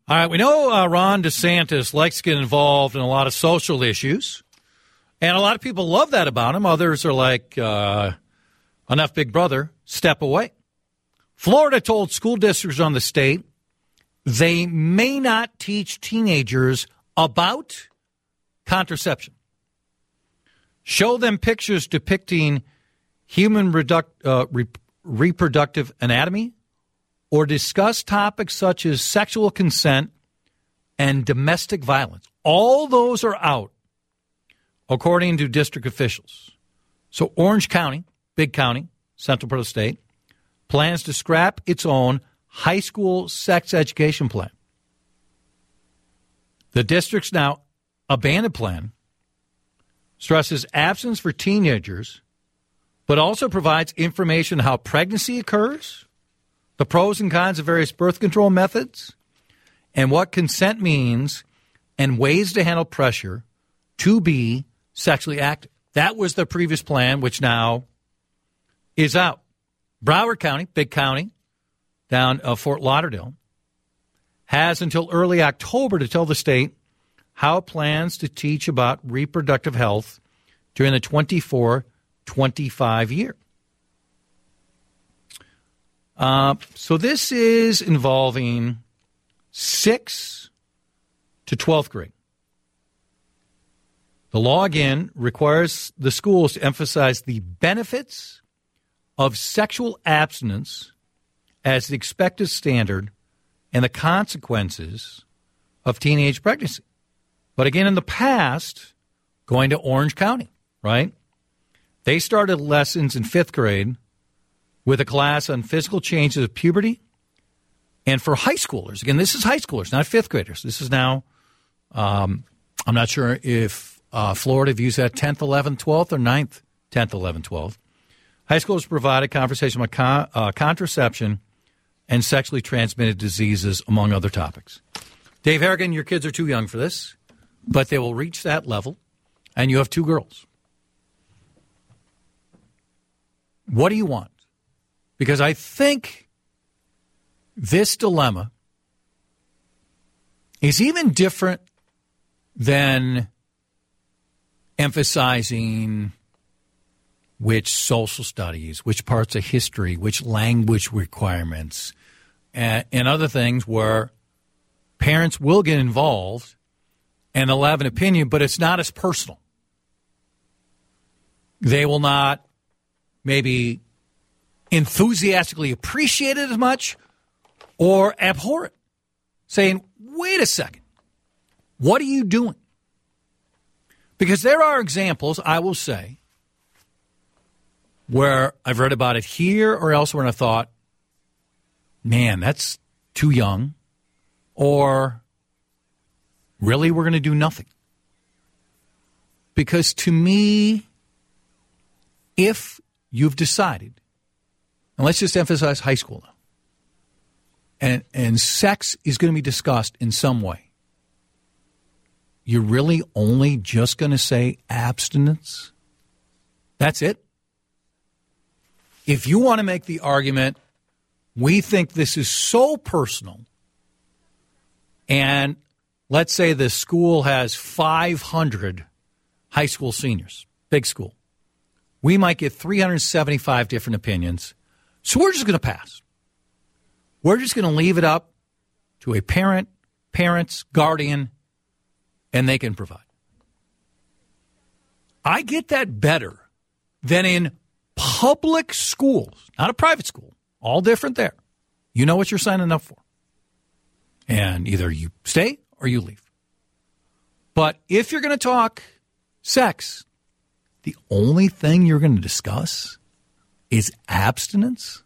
All right, we know Ron DeSantis likes to get involved in a lot of social issues, and a lot of people love that about him. Others are like, enough, big brother, step away. Florida told school districts on the state they may not teach teenagers about contraception. Show them pictures depicting human reproductive anatomy, or discuss topics such as sexual consent and domestic violence. All those are out, according to district officials. So Orange County, big county, central part of the state, plans to scrap its own high school sex education plan. The district's now abandoned plan stresses abstinence for teenagers, but also provides information on how pregnancy occurs, the pros and cons of various birth control methods, and what consent means, and ways to handle pressure to be sexually active. That was the previous plan, which now is out. Broward County, big county, down Fort Lauderdale, has until early October to tell the state how it plans to teach about reproductive health during the 24-25 year. So this is involving 6th to 12th grade. The law, again, requires the schools to emphasize the benefits of sexual abstinence as the expected standard and the consequences of teenage pregnancy. But again, in the past, going to Orange County, right? They started lessons in 5th grade with a class on physical changes of puberty. And for high schoolers, again, this is high schoolers, not 5th graders. This is now, I'm not sure if Florida views that 10th, 11th, 12th, or 9th, 10th, 11th, 12th. High schools provide a conversation about contraception and sexually transmitted diseases, among other topics. Dave Harrigan, your kids are too young for this, but they will reach that level, and you have 2 girls. What do you want? Because I think this dilemma is even different than emphasizing which social studies, which parts of history, which language requirements, and other things where parents will get involved and they'll have an opinion, but it's not as personal. They will not maybe enthusiastically appreciate it as much or abhor it, saying, wait a second, what are you doing? Because there are examples, I will say, where I've read about it here or elsewhere and I thought, man, that's too young, or really we're going to do nothing. Because to me, if you've decided, and let's just emphasize high school now, and sex is going to be discussed in some way, you're really only just going to say abstinence? That's it? If you want to make the argument, we think this is so personal, and let's say the school has 500 high school seniors, big school, we might get 375 different opinions, so we're just going to pass. We're just going to leave it up to a parent, parents, guardian, and they can provide. I get that better than in public schools, not a private school, all different there. You know what you're signing up for. And either you stay or you leave. But if you're going to talk sex, the only thing you're going to discuss is abstinence?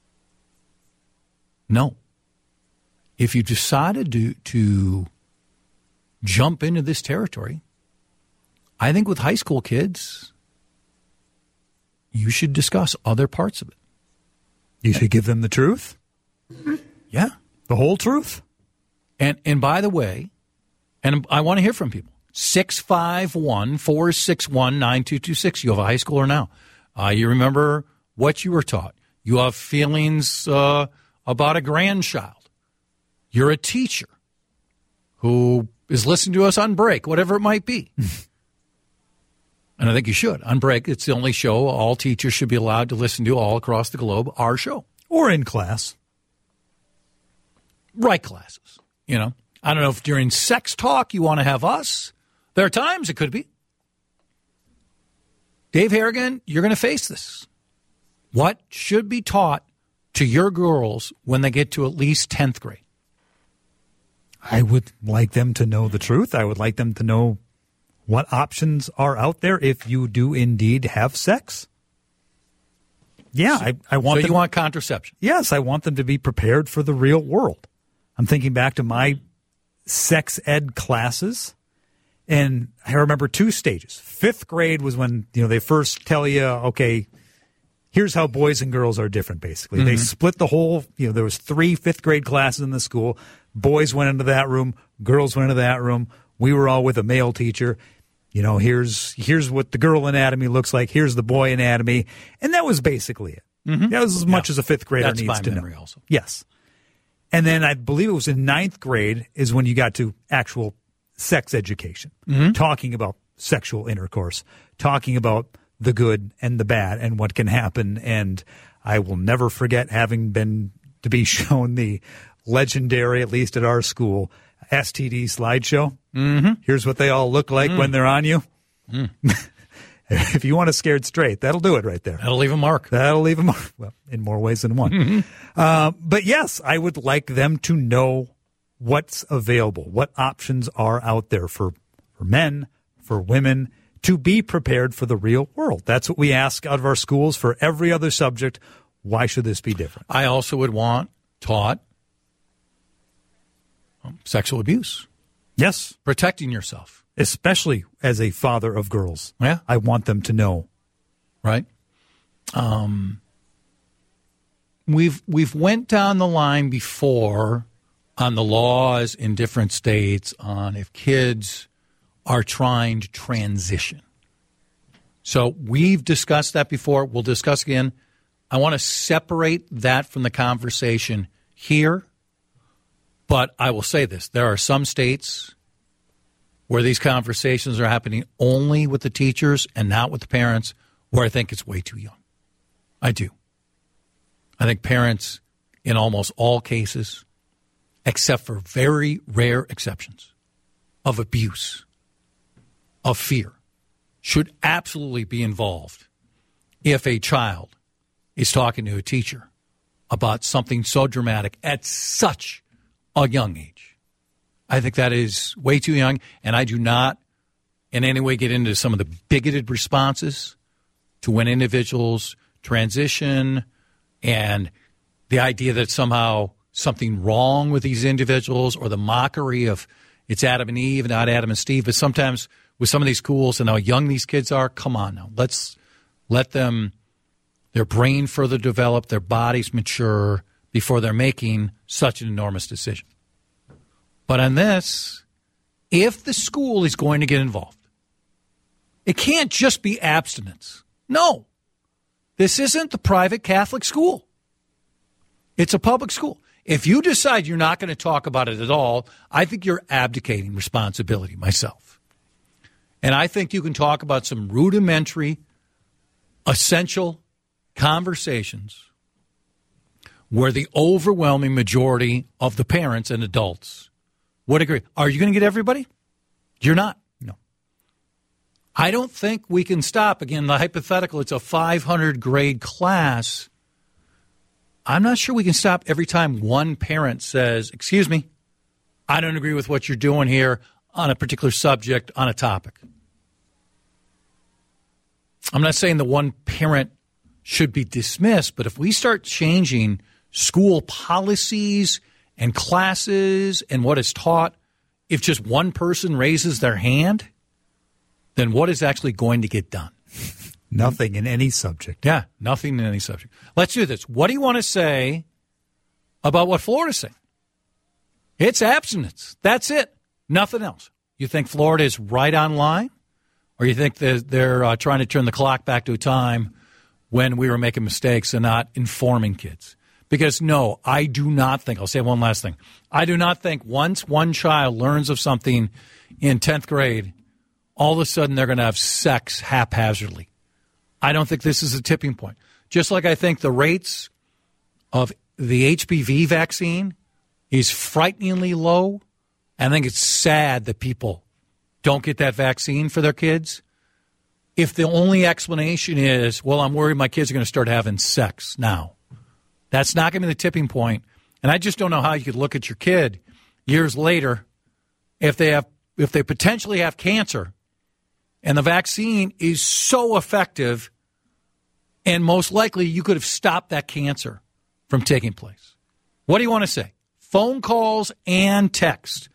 No. If you decided to jump into this territory, I think with high school kids, you should discuss other parts of it. You should give them the truth? Yeah. The whole truth? And by the way, and I want to hear from people, 651-461-9226. You have a high schooler now. You remember what you were taught. You have feelings about a grandchild. You're a teacher. who is listening to us on break, whatever it might be. And I think you should. On break, it's the only show all teachers should be allowed to listen to all across the globe, our show. Or in class. Right classes, you know. I don't know if during sex talk you want to have us. There are times it could be. Dave Harrigan, you're going to face this. What should be taught to your girls when they get to at least 10th grade? I would like them to know the truth. I would like them to know what options are out there if you do indeed have sex. Yeah, I want them. So you want contraception? Yes, I want them to be prepared for the real world. I'm thinking back to my sex ed classes, and I remember 2 stages. 5th grade was when, they first tell you, okay, here's how boys and girls are different, basically. Mm-hmm. They split the whole, there was 3 5th grade classes in the school. Boys went into that room, girls went into that room. We were all with a male teacher. Here's what the girl anatomy looks like. Here's the boy anatomy. And that was basically it. Mm-hmm. That was as much as a 5th grader needs to know. Also. Yes. And then I believe it was in 9th grade is when you got to actual sex education, talking about sexual intercourse, talking about the good and the bad and what can happen. And I will never forget having been to be shown the legendary, at least at our school, STD slideshow. Mm-hmm. Here's what they all look like when they're on you. Mm. If you want a scared straight, that'll do it right there. That'll leave a mark. That'll leave a mark. Well, in more ways than one. Mm-hmm. But yes, I would like them to know what's available, what options are out there for men, for women, to be prepared for the real world. That's what we ask out of our schools for every other subject. Why should this be different? I also would want taught sexual abuse. Yes. Protecting yourself. Especially as a father of girls. Yeah. I want them to know. Right. We've went down the line before on the laws in different states on if kids are trying to transition. So we've discussed that before. We'll discuss again. I want to separate that from the conversation here. But I will say this. There are some states where these conversations are happening only with the teachers and not with the parents, where I think it's way too young. I do. I think parents, in almost all cases, except for very rare exceptions of abuse, of fear, should absolutely be involved if a child is talking to a teacher about something so dramatic at such a young age. I think that is way too young, and I do not in any way get into some of the bigoted responses to when individuals transition and the idea that somehow something wrong with these individuals or the mockery of it's Adam and Eve, not Adam and Steve. But sometimes with some of these schools and how young these kids are, come on now. Let's let them, their brain further develop, their bodies mature before they're making such an enormous decision. But on this, if the school is going to get involved, it can't just be abstinence. No. This isn't the private Catholic school. It's a public school. If you decide you're not going to talk about it at all, I think you're abdicating responsibility myself. And I think you can talk about some rudimentary, essential conversations where the overwhelming majority of the parents and adults would agree. Are you going to get everybody? You're not. No. I don't think we can stop. Again, the hypothetical, it's a 500 grade class. I'm not sure we can stop every time one parent says, excuse me, I don't agree with what you're doing here on a particular subject, on a topic. I'm not saying the one parent should be dismissed, but if we start changing school policies and classes and what is taught, if just one person raises their hand, then what is actually going to get done? Nothing in any subject. Yeah, nothing in any subject. Let's do this. What do you want to say about what Florida's saying? It's abstinence. That's it. Nothing else. You think Florida is right on line? Or you think they're trying to turn the clock back to a time when we were making mistakes and not informing kids? Because, no, I do not think, I'll say one last thing. I do not think once one child learns of something in 10th grade, all of a sudden they're going to have sex haphazardly. I don't think this is a tipping point. Just like I think the rates of the HPV vaccine is frighteningly low. I think it's sad that people don't get that vaccine for their kids. If the only explanation is, well, I'm worried my kids are going to start having sex now. That's not going to be the tipping point. And I just don't know how you could look at your kid years later if they potentially have cancer and the vaccine is so effective and most likely you could have stopped that cancer from taking place. What do you want to say? Phone calls and text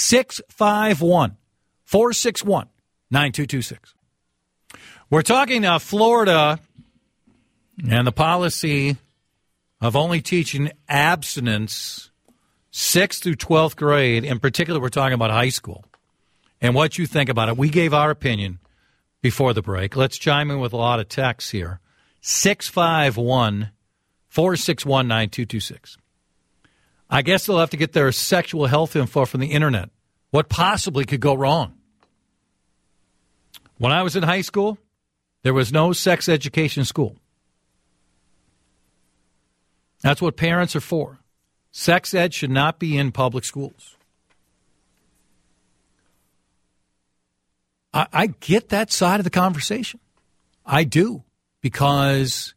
651-461-9226. We're talking Florida and the policy of only teaching abstinence 6th through 12th grade. In particular, we're talking about high school and what you think about it. We gave our opinion before the break. Let's chime in with a lot of texts here. 651-461-9226. I guess they'll have to get their sexual health info from the internet. What possibly could go wrong? When I was in high school, there was no sex education school. That's what parents are for. Sex ed should not be in public schools. I get that side of the conversation. I do, because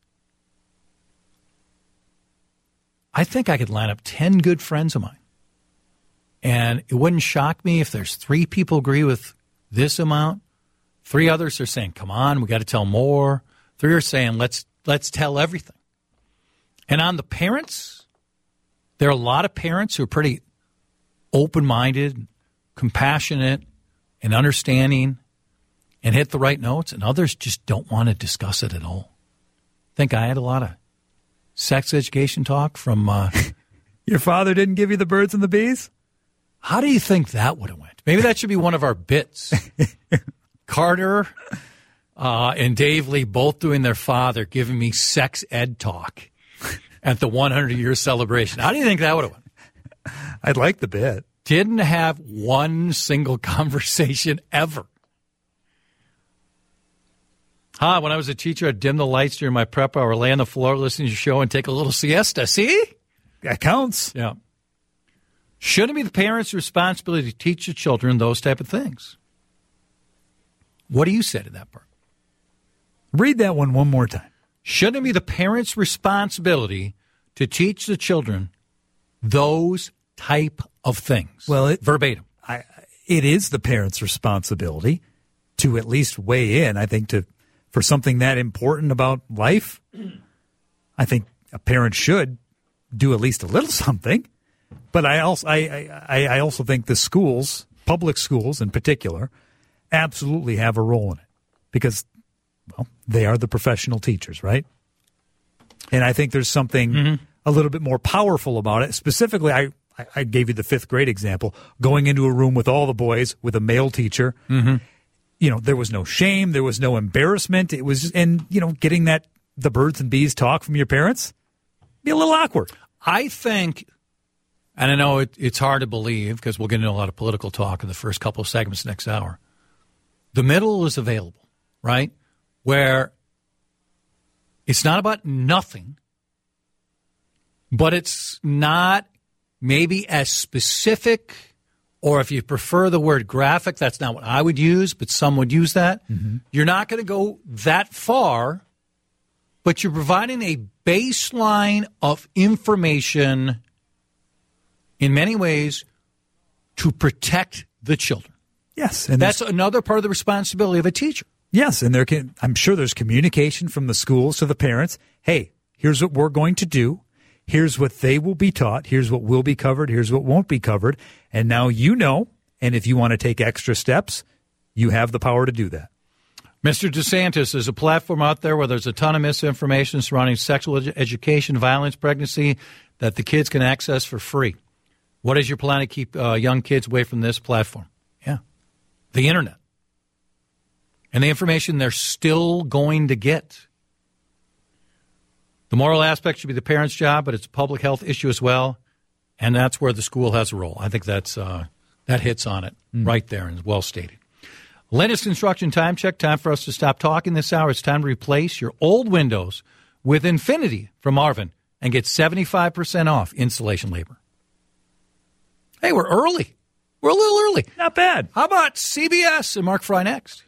I think I could line up 10 good friends of mine. And it wouldn't shock me if there's 3 people agree with this amount. 3 others are saying, come on, we got to tell more. 3 are saying, let's tell everything. And on the parents, there are a lot of parents who are pretty open-minded, compassionate, and understanding, and hit the right notes, and others just don't want to discuss it at all. I think I had a lot of sex education talk from... Your father didn't give you the birds and the bees? How do you think that would have went? Maybe that should be one of our bits. Carter and Dave Lee both doing their father giving me sex ed talk at the 100-year celebration. How do you think that would have went? I'd like the bit. Didn't have one single conversation ever. When I was a teacher, I'd dim the lights during my prep hour, lay on the floor, listen to your show, and take a little siesta. See? That counts. Yeah. Shouldn't it be the parents' responsibility to teach the children those type of things? What do you say to that part? Read that one more time. Shouldn't it be the parents' responsibility to teach the children those type of things? Well, verbatim. It is the parents' responsibility to at least weigh in, I think, for something that important about life. I think a parent should do at least a little something. But I also think the schools, public schools in particular, absolutely have a role in it because, well, they are the professional teachers, right? And I think there's something a little bit more powerful about it. Specifically, I gave you the 5th grade example, going into a room with all the boys with a male teacher. Mm-hmm. You know, there was no shame. There was no embarrassment. It was, and, you know, getting the birds and bees talk from your parents, be a little awkward. I think, and I know it's hard to believe because we'll get into a lot of political talk in the first couple of segments next hour. The middle is available, right? Where it's not about nothing, but it's not maybe as specific, or if you prefer the word graphic, that's not what I would use, but some would use that. Mm-hmm. You're not going to go that far, but you're providing a baseline of information in many ways to protect the children. Yes. And that's another part of the responsibility of a teacher. Yes, and I'm sure there's communication from the schools to the parents. Hey, here's what we're going to do. Here's what they will be taught. Here's what will be covered. Here's what won't be covered. And now you know, and if you want to take extra steps, you have the power to do that. Mr. DeSantis, there's a platform out there where there's a ton of misinformation surrounding sexual education, violence, pregnancy, that the kids can access for free. What is your plan to keep young kids away from this platform? Yeah, the internet. And the information they're still going to get. The moral aspect should be the parent's job, but it's a public health issue as well, and that's where the school has a role. I think that hits on it right there and is well stated. Latest construction time check. Time for us to stop talking this hour. It's time to replace your old windows with Infinity from Marvin and get 75% off installation labor. Hey, we're early. We're a little early. Not bad. How about CBS and Mark Fry next?